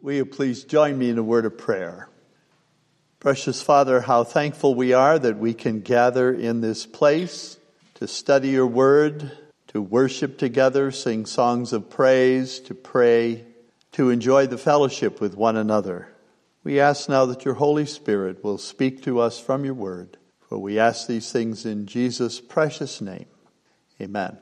Will you please join me in a word of prayer? Precious Father, how thankful we are that we can gather in this place to study your word, to worship together, sing songs of praise, to pray, to enjoy the fellowship with one another. We ask now that your Holy Spirit will speak to us from your word, for we ask these things in Jesus' precious name. Amen.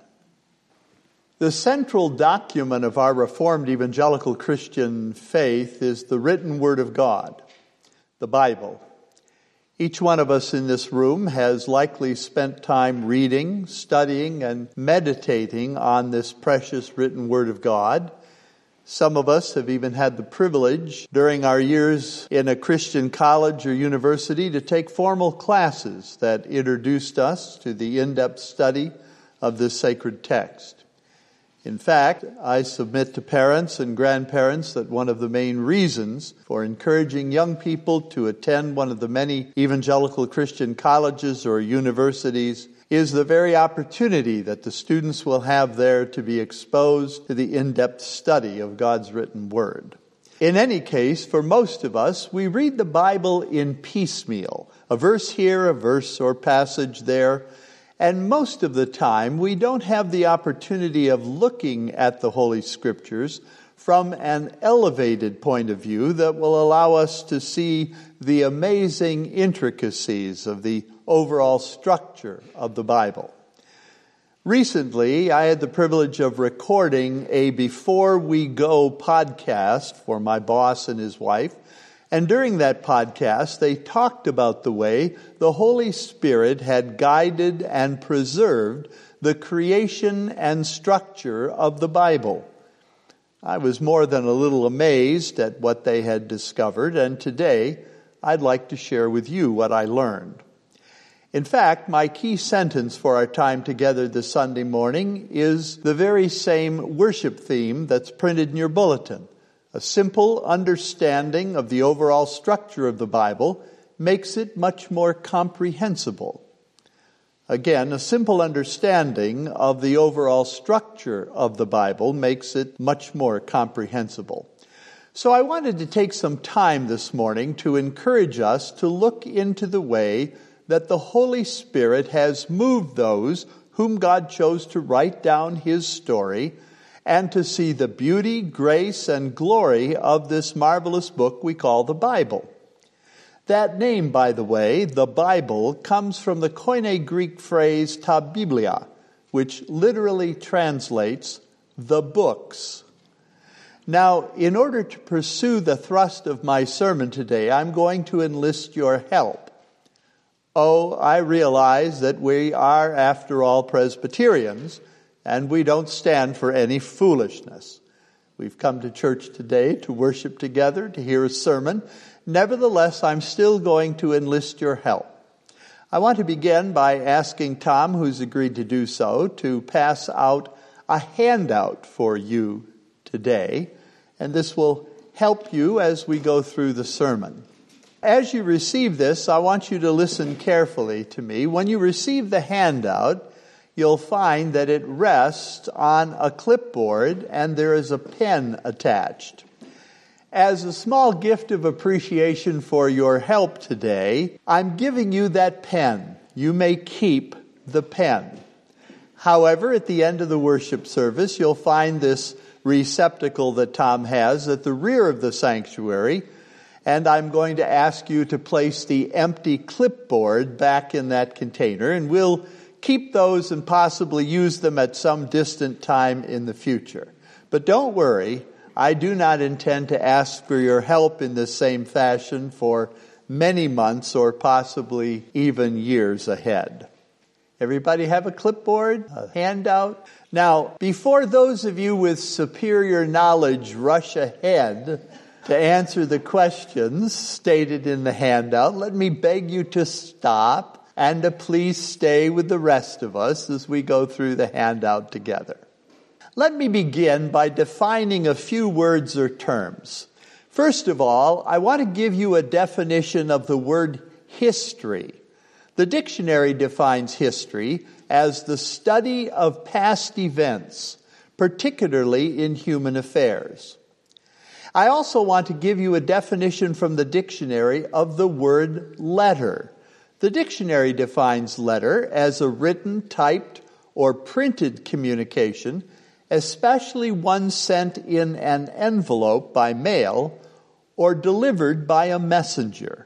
The central document of our Reformed Evangelical Christian faith is the written Word of God, the Bible. Each one of us in this room has likely spent time reading, studying, and meditating on this precious written Word of God. Some of us have even had the privilege during our years in a Christian college or university to take formal classes that introduced us to the in-depth study of this sacred text. In fact, I submit to parents and grandparents that one of the main reasons for encouraging young people to attend one of the many evangelical Christian colleges or universities is the very opportunity that the students will have there to be exposed to the in-depth study of God's written word. In any case, for most of us, we read the Bible in piecemeal, a verse here, a verse or passage there. And most of the time, we don't have the opportunity of looking at the Holy Scriptures from an elevated point of view that will allow us to see the amazing intricacies of the overall structure of the Bible. Recently, I had the privilege of recording a Before We Go podcast for my boss and his wife. And during that podcast, they talked about the way the Holy Spirit had guided and preserved the creation and structure of the Bible. I was more than a little amazed at what they had discovered, and today I'd like to share with you what I learned. In fact, my key sentence for our time together this Sunday morning is the very same worship theme that's printed in your bulletin. A simple understanding of the overall structure of the Bible makes it much more comprehensible. Again, a simple understanding of the overall structure of the Bible makes it much more comprehensible. So I wanted to take some time this morning to encourage us to look into the way that the Holy Spirit has moved those whom God chose to write down His story and to see the beauty, grace, and glory of this marvelous book we call the Bible. That name, by the way, the Bible, comes from the Koine Greek phrase ta biblia, which literally translates the books. Now, in order to pursue the thrust of my sermon today, I'm going to enlist your help. Oh, I realize that we are, after all, Presbyterians, and we don't stand for any foolishness. We've come to church today to worship together, to hear a sermon. Nevertheless, I'm still going to enlist your help. I want to begin by asking Tom, who's agreed to do so, to pass out a handout for you today. And this will help you as we go through the sermon. As you receive this, I want you to listen carefully to me. When you receive the handout, you'll find that it rests on a clipboard and there is a pen attached. As a small gift of appreciation for your help today, I'm giving you that pen. You may keep the pen. However, at the end of the worship service, you'll find this receptacle that Tom has at the rear of the sanctuary, and I'm going to ask you to place the empty clipboard back in that container, and we'll keep those and possibly use them at some distant time in the future. But don't worry, I do not intend to ask for your help in the same fashion for many months or possibly even years ahead. Everybody have a clipboard, a handout? Now, before those of you with superior knowledge rush ahead to answer the questions stated in the handout, let me beg you to stop and to please stay with the rest of us as we go through the handout together. Let me begin by defining a few words or terms. First of all, I want to give you a definition of the word history. The dictionary defines history as the study of past events, particularly in human affairs. I also want to give you a definition from the dictionary of the word letter. The dictionary defines letter as a written, typed, or printed communication, especially one sent in an envelope by mail or delivered by a messenger.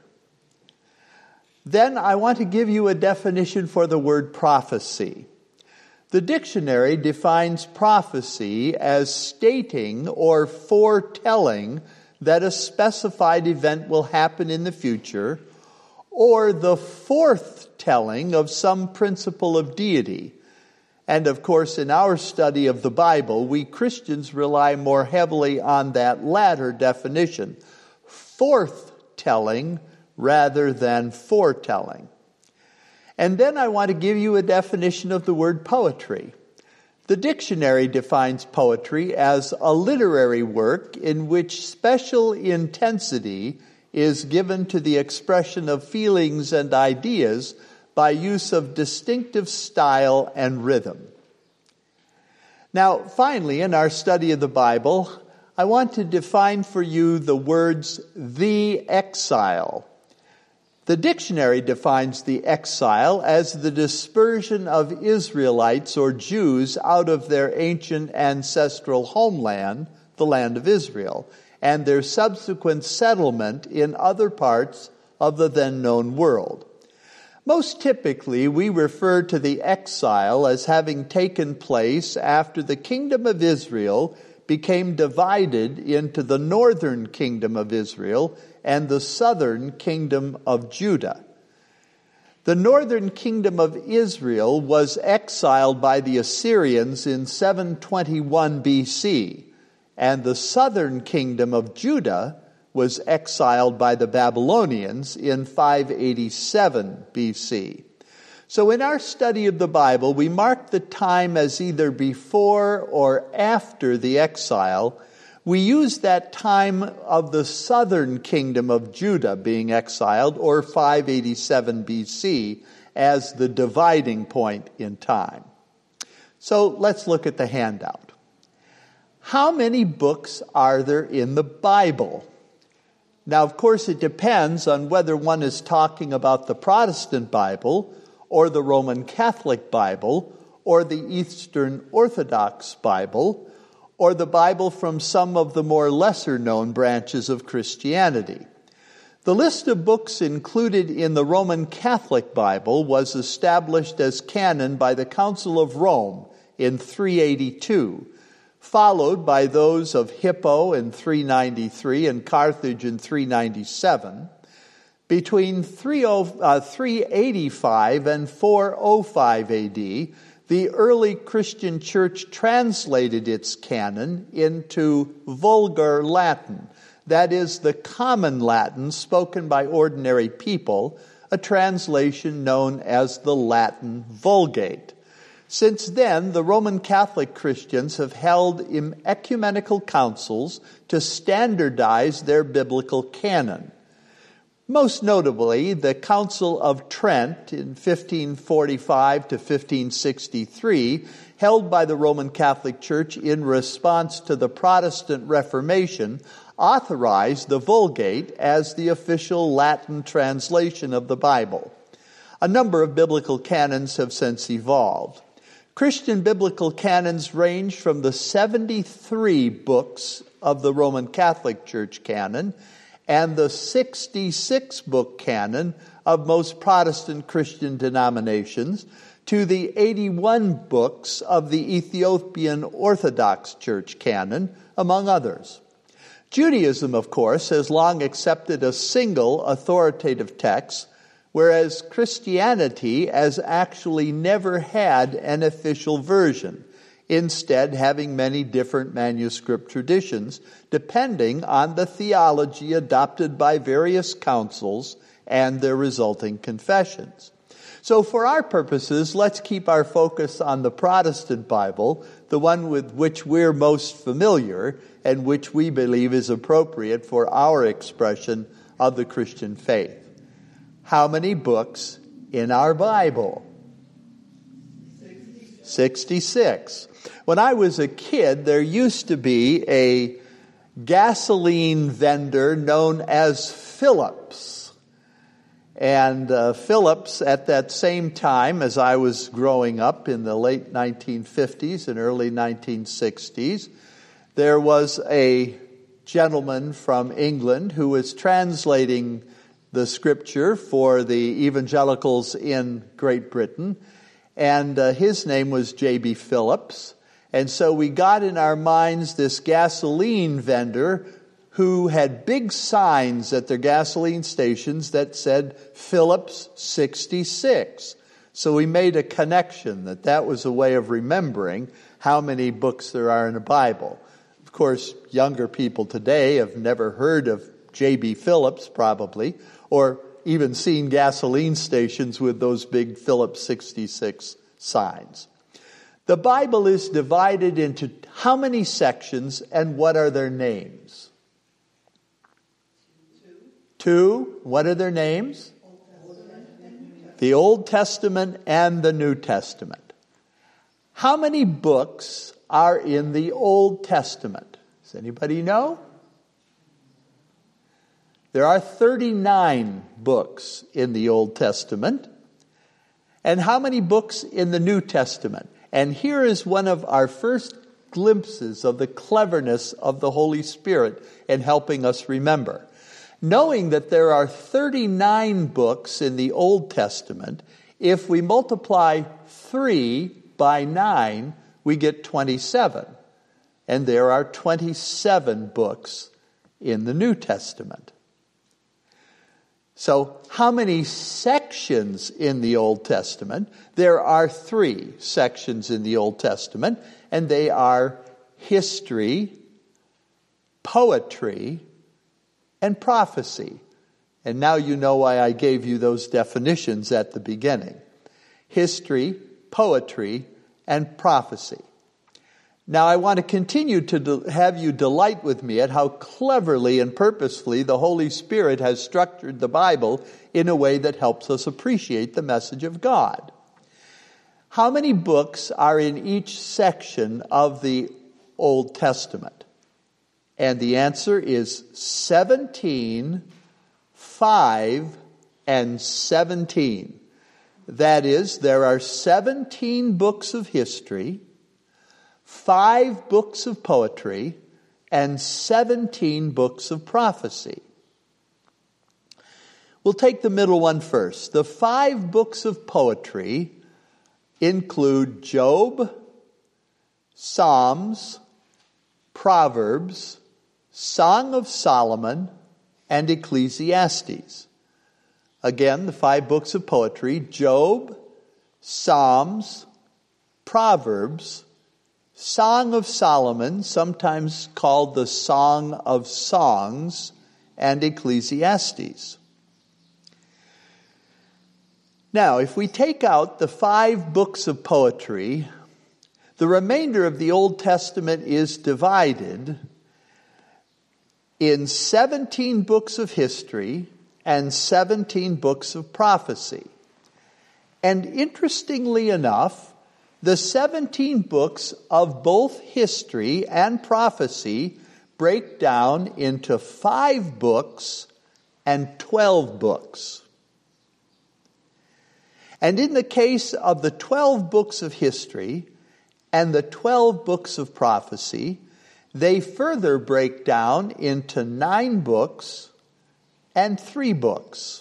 Then I want to give you a definition for the word prophecy. The dictionary defines prophecy as stating or foretelling that a specified event will happen in the future, or the forthtelling of some principle of deity. And of course, in our study of the Bible, we Christians rely more heavily on that latter definition, forthtelling rather than foretelling. And then I want to give you a definition of the word poetry. The dictionary defines poetry as a literary work in which special intensity is given to the expression of feelings and ideas by use of distinctive style and rhythm. Now, finally, in our study of the Bible, I want to define for you the words the exile. The dictionary defines the exile as the dispersion of Israelites or Jews out of their ancient ancestral homeland, the land of Israel, and their subsequent settlement in other parts of the then known world. Most typically, we refer to the exile as having taken place after the kingdom of Israel became divided into the northern kingdom of Israel and the southern kingdom of Judah. The northern kingdom of Israel was exiled by the Assyrians in 721 BC, and the southern kingdom of Judah was exiled by the Babylonians in 587 BC. So in our study of the Bible, we mark the time as either before or after the exile. We use that time of the southern kingdom of Judah being exiled, or 587 BC, as the dividing point in time. So let's look at the handout. How many books are there in the Bible? Now, of course, it depends on whether one is talking about the Protestant Bible or the Roman Catholic Bible or the Eastern Orthodox Bible or the Bible from some of the more lesser-known branches of Christianity. The list of books included in the Roman Catholic Bible was established as canon by the Council of Rome in 382, followed by those of Hippo in 393 and Carthage in 397. Between 385 and 405 AD, the early Christian church translated its canon into Vulgar Latin, that is, the common Latin spoken by ordinary people, a translation known as the Latin Vulgate. Since then, the Roman Catholic Christians have held ecumenical councils to standardize their biblical canon. Most notably, the Council of Trent in 1545 to 1563, held by the Roman Catholic Church in response to the Protestant Reformation, authorized the Vulgate as the official Latin translation of the Bible. A number of biblical canons have since evolved. Christian biblical canons range from the 73 books of the Roman Catholic Church canon and the 66-book canon of most Protestant Christian denominations to the 81 books of the Ethiopian Orthodox Church canon, among others. Judaism, of course, has long accepted a single authoritative text, whereas Christianity has actually never had an official version, instead having many different manuscript traditions, depending on the theology adopted by various councils and their resulting confessions. So for our purposes, let's keep our focus on the Protestant Bible, the one with which we're most familiar and which we believe is appropriate for our expression of the Christian faith. How many books in our Bible? 66. When I was a kid, there used to be a gasoline vendor known as Phillips. And Phillips, at that same time as I was growing up in the late 1950s and early 1960s, there was a gentleman from England who was translating the scripture for the evangelicals in Great Britain, and his name was J.B. Phillips. And so we got in our minds this gasoline vendor who had big signs at their gasoline stations that said Phillips 66. So we made a connection that was a way of remembering how many books there are in the Bible. Of course, younger people today have never heard of J.B. Phillips probably, or even seen gasoline stations with those big Phillips 66 signs. The Bible is divided into how many sections, and what are their names? Two. What are their names? The Old Testament and the New Testament. How many books are in the Old Testament? Does anybody know? There are 39 books in the Old Testament. And how many books in the New Testament? And here is one of our first glimpses of the cleverness of the Holy Spirit in helping us remember. Knowing that there are 39 books in the Old Testament, if we multiply 3 by 9, we get 27. And there are 27 books in the New Testament. So, how many sections in the Old Testament? There are 3 sections in the Old Testament, and they are history, poetry, and prophecy. And now you know why I gave you those definitions at the beginning. History, poetry, and prophecy. Now I want to continue to have you delight with me at how cleverly and purposefully the Holy Spirit has structured the Bible in a way that helps us appreciate the message of God. How many books are in each section of the Old Testament? And the answer is 17, 5, and 17. That is, there are 17 books of history, 5 books of poetry, and 17 books of prophecy. We'll take the middle one first. The 5 books of poetry include Job, Psalms, Proverbs, Song of Solomon, and Ecclesiastes. Again, the 5 books of poetry: Job, Psalms, Proverbs, Song of Solomon, sometimes called the Song of Songs, and Ecclesiastes. Now, if we take out the 5 books of poetry, the remainder of the Old Testament is divided in 17 books of history and 17 books of prophecy. And interestingly enough, the 17 books of both history and prophecy break down into 5 books and 12 books. And in the case of the 12 books of history and the 12 books of prophecy, they further break down into 9 books and 3 books.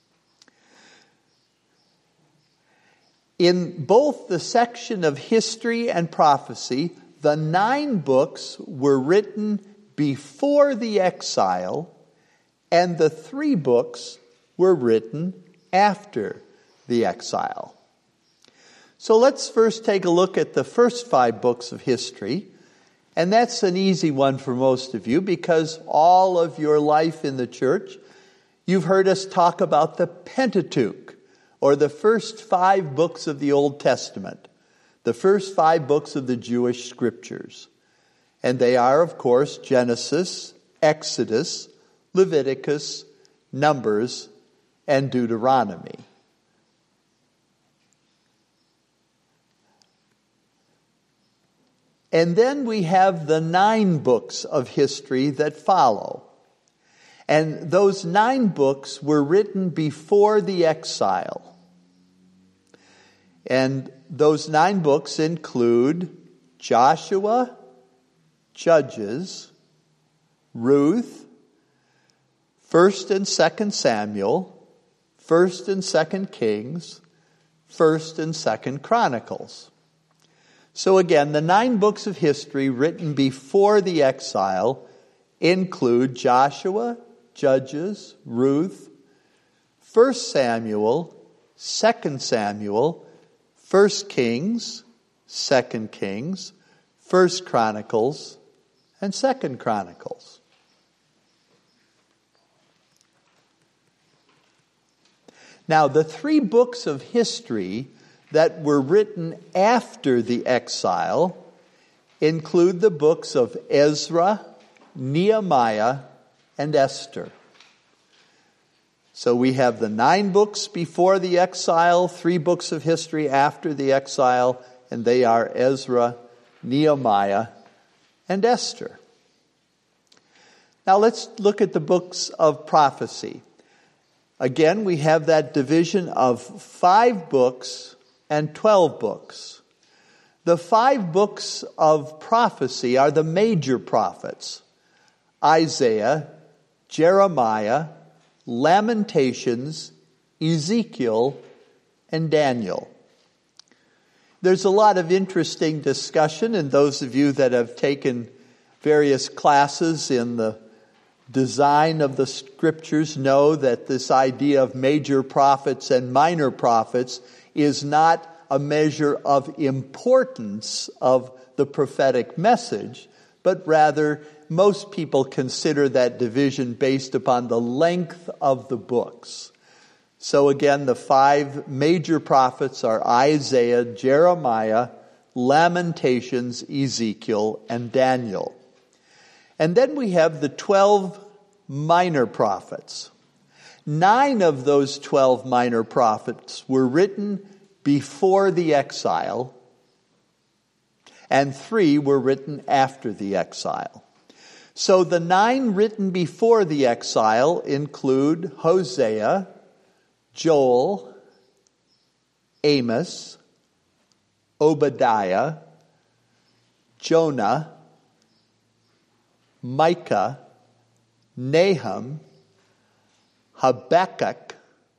In both the section of history and prophecy, the 9 books were written before the exile, and the 3 books were written after the exile. So let's first take a look at the first 5 books of history. And that's an easy one for most of you, because all of your life in the church, you've heard us talk about the Pentateuch, or the first 5 books of the Old Testament, the first 5 books of the Jewish scriptures. And they are, of course, Genesis, Exodus, Leviticus, Numbers, and Deuteronomy. And then we have the 9 books of history that follow. And those 9 books were written before the exile. And those 9 books include Joshua, Judges, Ruth, 1st and 2nd Samuel, 1st and 2nd Kings, 1st and 2nd Chronicles. So again, the 9 books of history written before the exile include Joshua, Judges, Ruth, 1st Samuel, 2nd Samuel, 1st Kings, 2nd Kings, 1st Chronicles, and 2nd Chronicles. Now, the 3 books of history that were written after the exile include the books of Ezra, Nehemiah, and Esther. So we have the 9 books before the exile, 3 books of history after the exile, and they are Ezra, Nehemiah, and Esther. Now let's look at the books of prophecy. Again, we have that division of 5 books and 12 books. The 5 books of prophecy are the major prophets: Isaiah, Jeremiah, Lamentations, Ezekiel, and Daniel. There's a lot of interesting discussion, and those of you that have taken various classes in the design of the scriptures know that this idea of major prophets and minor prophets is not a measure of importance of the prophetic message, but rather most people consider that division based upon the length of the books. So again, the 5 major prophets are Isaiah, Jeremiah, Lamentations, Ezekiel, and Daniel. And then we have the 12 minor prophets. 9 of those 12 minor prophets were written before the exile, and 3 were written after the exile. So the 9 written before the exile include Hosea, Joel, Amos, Obadiah, Jonah, Micah, Nahum, Habakkuk,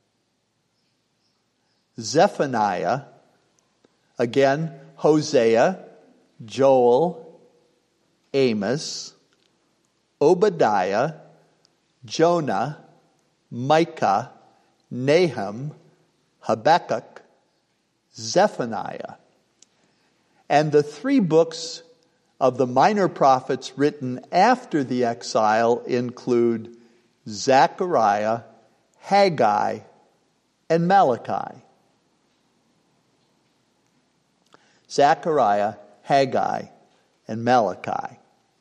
Zephaniah, again, Hosea, Joel, Amos, Obadiah, Jonah, Micah, Nahum, Habakkuk, Zephaniah. And the 3 books of the minor prophets written after the exile include Zechariah, Haggai, and Malachi. Zechariah, Haggai, and Malachi.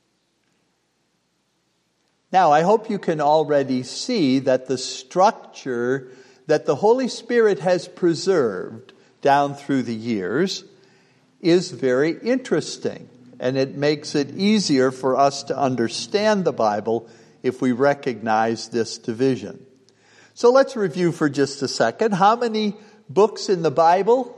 Now, I hope you can already see that the structure that the Holy Spirit has preserved down through the years is very interesting. And it makes it easier for us to understand the Bible if we recognize this division. So let's review for just a second. How many books in the Bible?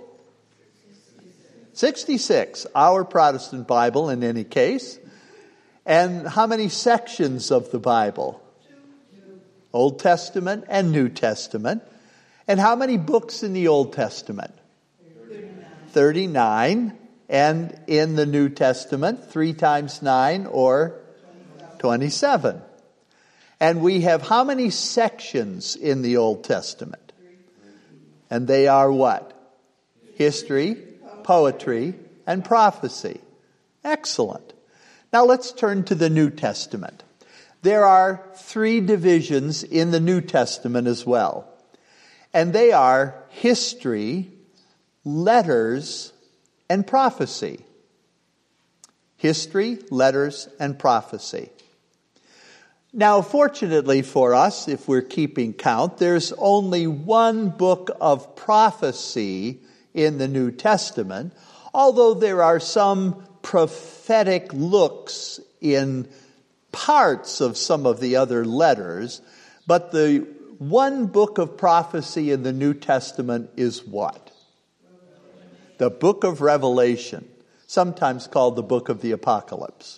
66. Our Protestant Bible in any case. And how many sections of the Bible? 2. Old Testament and New Testament. And how many books in the Old Testament? 39. And in the New Testament, 3 times 9 or 27. And we have how many sections in the Old Testament? And they are what? History, poetry, and prophecy. Excellent. Now let's turn to the New Testament. There are 3 divisions in the New Testament as well. And they are history, letters, and prophecy. History, letters, and prophecy. Now, fortunately for us, if we're keeping count, there's only 1 book of prophecy in the New Testament, although there are some prophetic looks in parts of some of the other letters, but the one book of prophecy in the New Testament is what? The book of Revelation, sometimes called the book of the Apocalypse.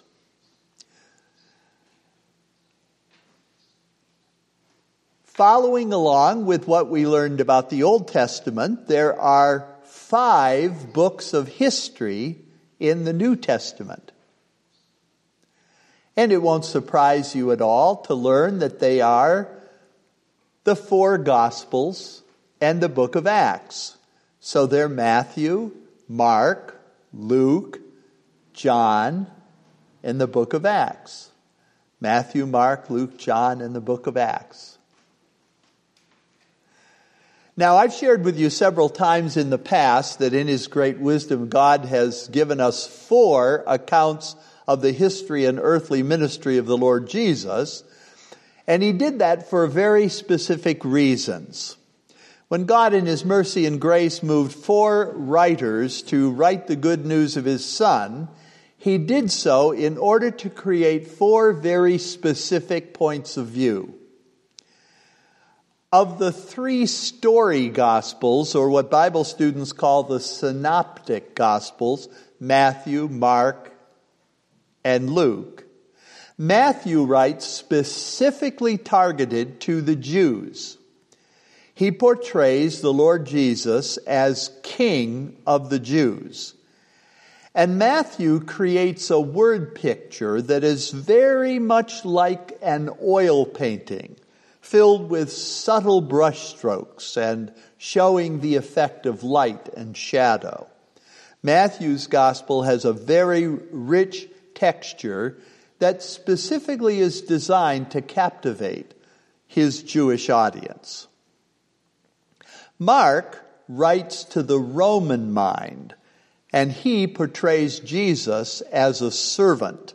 Following along with what we learned about the Old Testament, there are 5 books of history in the New Testament. And it won't surprise you at all to learn that they are the 4 Gospels and the book of Acts. So they're Matthew, Mark, Luke, John, and the book of Acts. Matthew, Mark, Luke, John, and the book of Acts. Now, I've shared with you several times in the past that in His great wisdom, God has given us 4 accounts of the history and earthly ministry of the Lord Jesus. And He did that for very specific reasons. When God in His mercy and grace moved 4 writers to write the good news of His Son, He did so in order to create 4 very specific points of view. Of the 3 story Gospels, or what Bible students call the synoptic Gospels, Matthew, Mark, and Luke, Matthew writes specifically targeted to the Jews. He portrays the Lord Jesus as King of the Jews. And Matthew creates a word picture that is very much like an oil painting, filled with subtle brushstrokes and showing the effect of light and shadow. Matthew's gospel has a very rich texture that specifically is designed to captivate his Jewish audience. Mark writes to the Roman mind, and he portrays Jesus as a servant.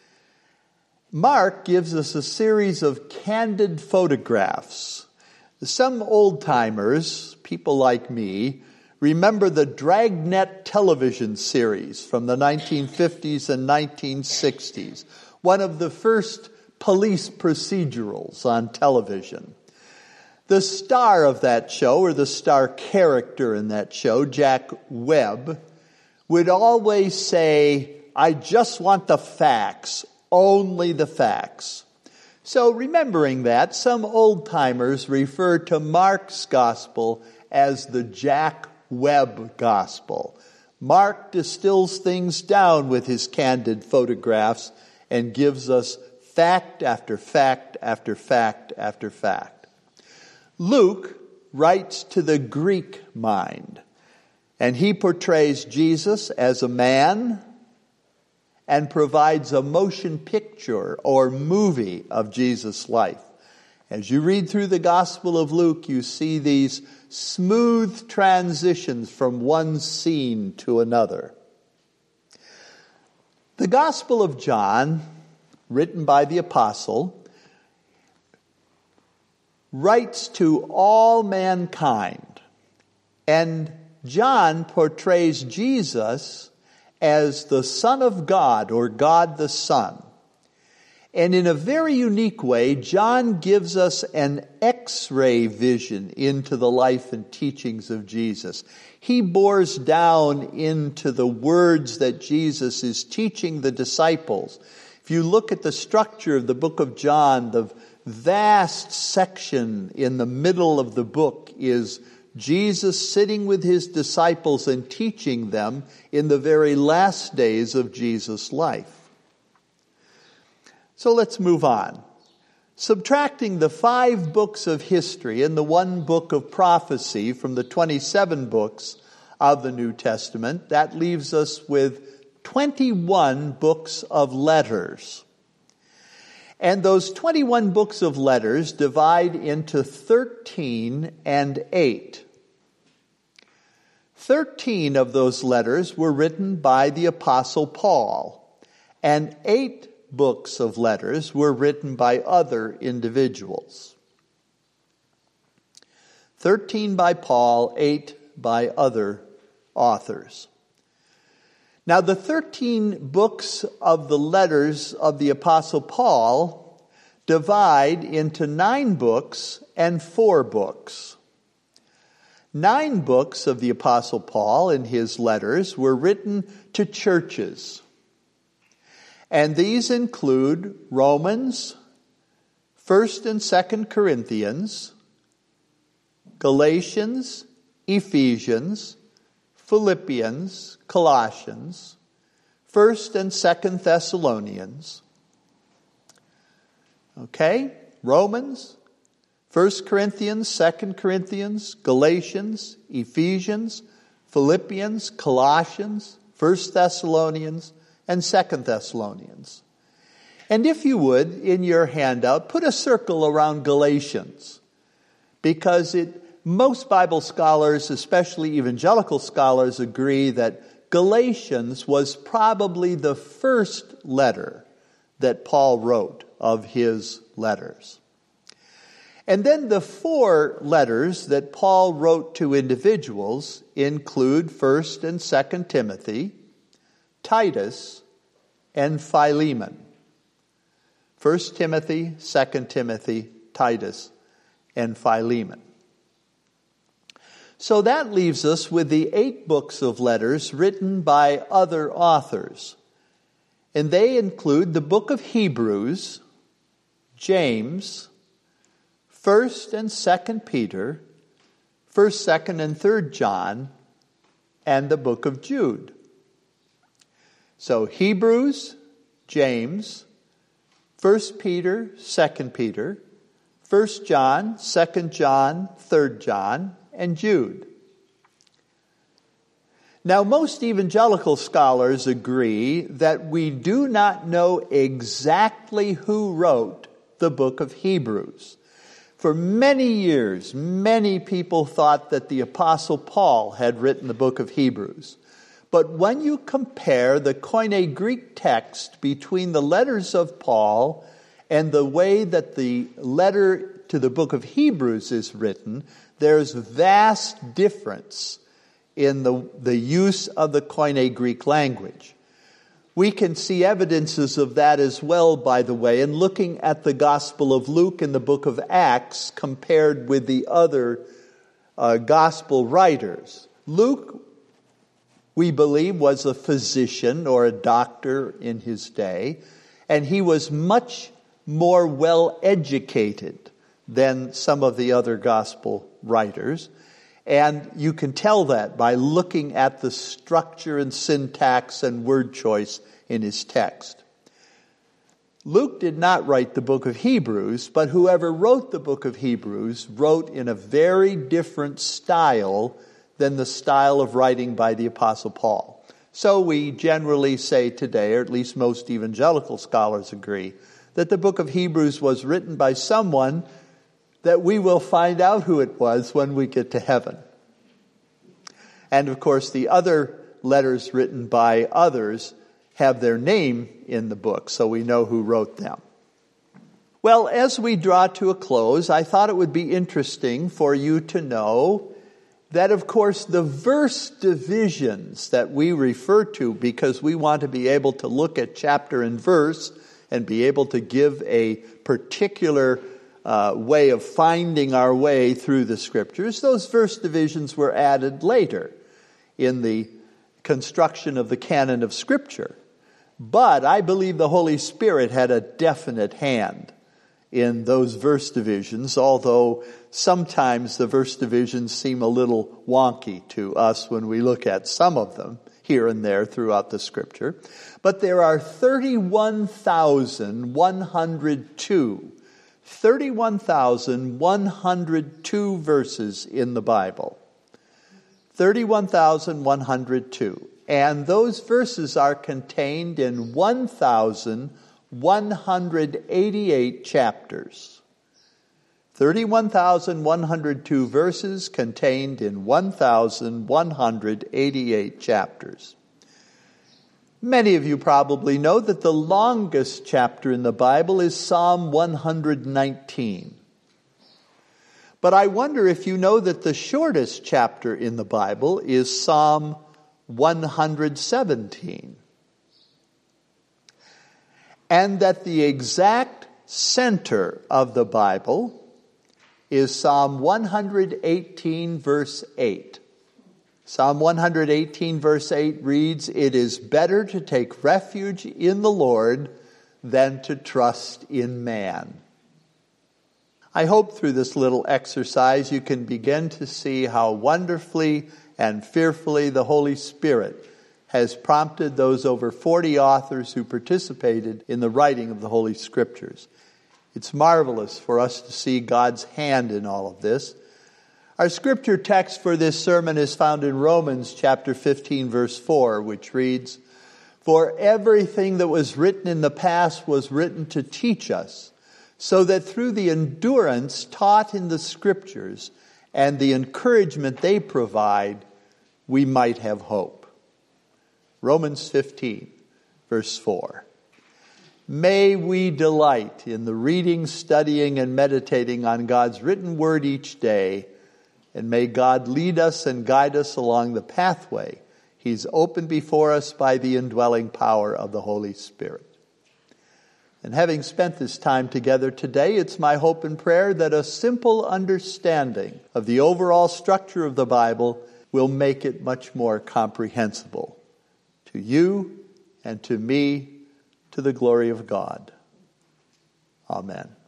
Mark gives us a series of candid photographs. Some old-timers, people like me, remember the Dragnet television series from the 1950s and 1960s, one of the first police procedurals on television. The star of that show, or the star character in that show, Jack Webb, would always say, "I just want the facts. Only the facts." So remembering that, some old-timers refer to Mark's gospel as the Jack Webb gospel. Mark distills things down with his candid photographs and gives us fact after fact after fact after fact. Luke writes to the Greek mind, and he portrays Jesus as a man and provides a motion picture or movie of Jesus' life. As you read through the Gospel of Luke, you see these smooth transitions from one scene to another. The Gospel of John, written by the apostle, writes to all mankind. And John portrays Jesus as the Son of God, or God the Son. And in a very unique way, John gives us an X-ray vision into the life and teachings of Jesus. He bores down into the words that Jesus is teaching the disciples. If you look at the structure of the book of John, the vast section in the middle of the book is Jesus sitting with his disciples and teaching them in the very last days of Jesus' life. So let's move on. Subtracting the 5 books of history and the 1 book of prophecy from the 27 books of the New Testament, that leaves us with 21 books of letters. And those 21 books of letters divide into 13 and 8. 13 of those letters were written by the Apostle Paul, and 8 books of letters were written by other individuals. 13 by Paul, 8 by other authors. Now, the 13 books of the letters of the Apostle Paul divide into 9 books and 4 books. 9 books of the Apostle Paul in his letters were written to churches. And these include Romans, 1st and 2nd Corinthians, Galatians, Ephesians, Philippians, Colossians, 1st and 2nd Thessalonians. Okay? Romans, 1 Corinthians, 2 Corinthians, Galatians, Ephesians, Philippians, Colossians, 1 Thessalonians, and 2 Thessalonians. And if you would, in your handout, put a circle around Galatians, because most Bible scholars, especially evangelical scholars, agree that Galatians was probably the first letter that Paul wrote of his letters. And then the 4 letters that Paul wrote to individuals include 1st and 2nd Timothy, Titus, and Philemon. 1 Timothy, 2 Timothy, Titus, and Philemon. So that leaves us with the 8 books of letters written by other authors. And they include the book of Hebrews, James, 1st and 2nd Peter, 1st, 2nd, and 3rd John, and the book of Jude. So Hebrews, James, 1 Peter, 2 Peter, 1 John, 2 John, 3 John, and Jude. Now, most evangelical scholars agree that we do not know exactly who wrote the book of Hebrews. For many years, many people thought that the Apostle Paul had written the book of Hebrews. But when you compare the Koine Greek text between the letters of Paul and the way that the letter to the book of Hebrews is written, there's vast difference in the use of the Koine Greek language. We can see evidences of that as well, by the way, in looking at the Gospel of Luke and the book of Acts compared with the other Gospel writers. Luke, we believe, was a physician or a doctor in his day, and he was much more well-educated than some of the other Gospel writers. And you can tell that by looking at the structure and syntax and word choice in his text. Luke did not write the book of Hebrews, but whoever wrote the book of Hebrews wrote in a very different style than the style of writing by the Apostle Paul. So we generally say today, or at least most evangelical scholars agree, that the book of Hebrews was written by someone that we will find out who it was when we get to heaven. And of course, the other letters written by others have their name in the book, so we know who wrote them. Well, as we draw to a close, I thought it would be interesting for you to know that, of course, the verse divisions that we refer to, because we want to be able to look at chapter and verse and be able to give a particular way of finding our way through the Scriptures, those verse divisions were added later in the construction of the canon of Scripture. But I believe the Holy Spirit had a definite hand in those verse divisions, although sometimes the verse divisions seem a little wonky to us when we look at some of them here and there throughout the Scripture. But there are 31,102 verses in the Bible. 31,102. And those verses are contained in 1,188 chapters. 31,102 verses contained in 1,188 chapters. Many of you probably know that the longest chapter in the Bible is Psalm 119. But I wonder if you know that the shortest chapter in the Bible is Psalm 117. And that the exact center of the Bible is Psalm 118 verse 8. Psalm 118 verse 8 reads, "It is better to take refuge in the Lord than to trust in man." I hope through this little exercise you can begin to see how wonderfully and fearfully the Holy Spirit has prompted those over 40 authors who participated in the writing of the Holy Scriptures. It's marvelous for us to see God's hand in all of this. Our scripture text for this sermon is found in Romans chapter 15 verse 4, which reads, "For everything that was written in the past was written to teach us, so that through the endurance taught in the Scriptures and the encouragement they provide, we might have hope." Romans 15, verse 4. May we delight in the reading, studying, and meditating on God's written word each day, and may God lead us and guide us along the pathway He's opened before us by the indwelling power of the Holy Spirit. And having spent this time together today, it's my hope and prayer that a simple understanding of the overall structure of the Bible will make it much more comprehensible to you and to me, to the glory of God. Amen.